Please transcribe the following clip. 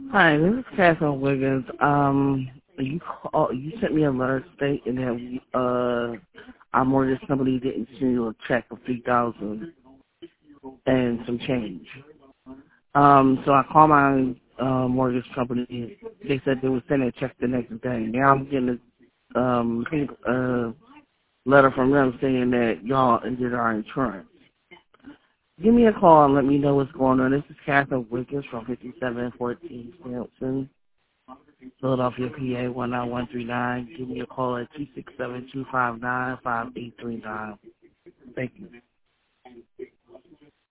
Hi, this is Catherine Wiggins. You sent me a letter stating that our mortgage company didn't send you a check of 3,000 and some change. So I called my mortgage company. They said they would send a check the next day. Now I'm getting a letter from them saying that y'all ended our insurance. Give me a call and let me know what's going on. This is Catherine Wiggins from 5714 Sampson, Philadelphia, PA 19139. Give me a call at 267-259-5839. Thank you.